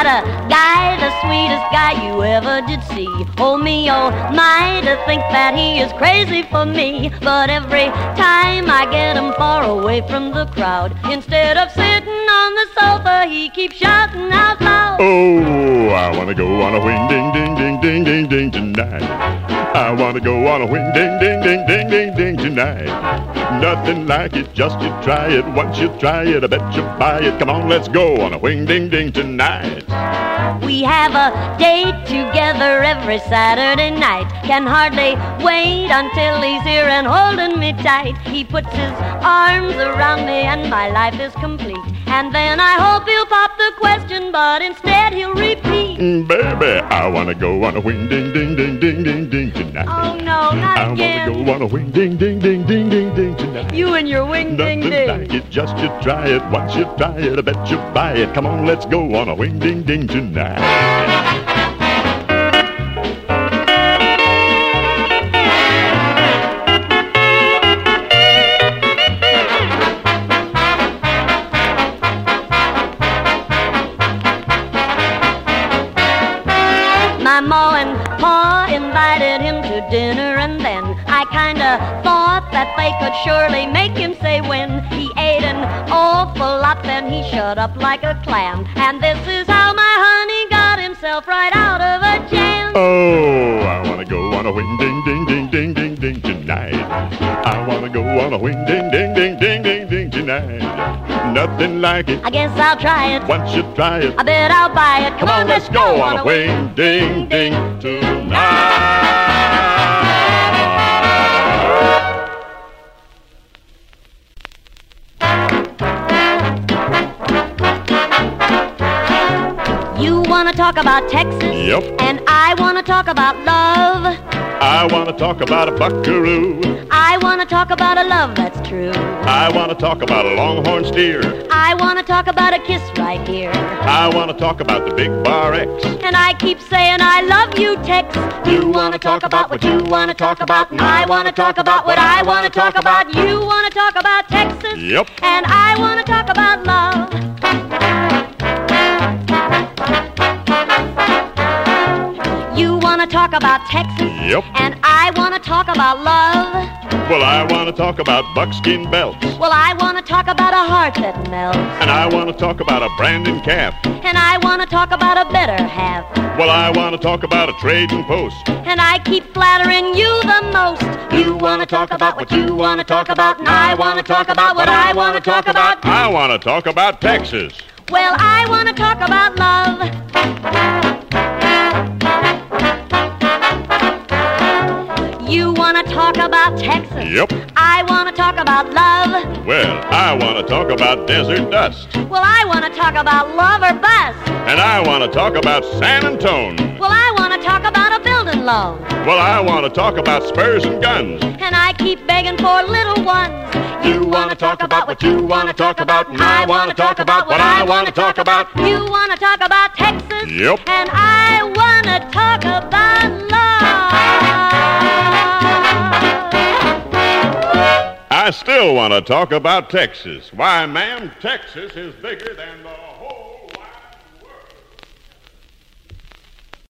got a guy, the sweetest guy you ever did see. Oh me, oh my, to think that he is crazy for me. But every time I get him far away from the crowd, instead of sitting on the sofa, he keeps shouting out loud. Oh, I wanna go on a wing ding ding ding ding ding ding tonight. I wanna go on a wing ding ding ding ding ding ding tonight. Nothing like it, just you try it. Once you try it, I bet you buy it. Come on, let's go on a wing ding ding tonight. We have a date together every Saturday night. Can hardly wait until he's here and holding me tight. He puts his arms around me and my life is complete. And then I hope he'll pop the question, but instead he'll repeat. Baby, I wanna go on a wing ding ding ding ding ding ding tonight. Oh no, not again. I wanna go on a wing ding ding ding ding ding ding tonight. You and your wing ding ding. Nothing like it, just you try it. Once you try it, I bet you buy it. Come on, let's go on a wing ding ding tonight. My ma and pa invited him to dinner, and then I kinda thought that they could surely make him say when. He ate an awful lot, then he shut up like a clam. And this is how my honey got himself right out of a jam. Oh, I wanna go on a wing ding ding ding ding ding ding tonight. I wanna go on a wing ding ding ding ding ding ding tonight. Nothing like it. I guess I'll try it. Once you try it, I bet I'll buy it. come on, let's go on a wing ding ding tonight. You wanna talk about Texas? Yep. And I wanna talk about love. I wanna talk about a buckaroo. I wanna talk about a love that's true. I wanna talk about a longhorn steer. I wanna talk about a kiss right here. I wanna talk about the big bar X. And I keep saying I love you, Tex. You wanna talk about what you wanna talk about, and I wanna talk about what I wanna talk about. You wanna talk about Texas? Yep. And I wanna talk about love. You wanna talk about Texas? Yep. And I wanna talk about love. Well, I wanna talk about buckskin belts. Well, I wanna talk about a heart that melts. And I wanna talk about a Brandon cap. And I wanna talk about a better half. Well, I wanna talk about a trading post. And I keep flattering you the most. You wanna talk about what you wanna talk about, and I wanna talk about what I wanna talk about. I wanna talk about Texas. Well, I wanna talk about love. You wanna talk about Texas? Yep. I wanna talk about love. Well, I wanna talk about desert dust. Well, I wanna talk about love or bust. And I wanna talk about San Antone. Well, I wanna talk about a building loan. Well, I wanna talk about spurs and guns. And I keep begging for little ones. You wanna talk about what you wanna talk about, and I wanna talk about what I wanna talk about. You wanna talk about Texas? Yep. And I wanna talk about love. I still wanna talk about Texas. Why, ma'am, Texas is bigger than the...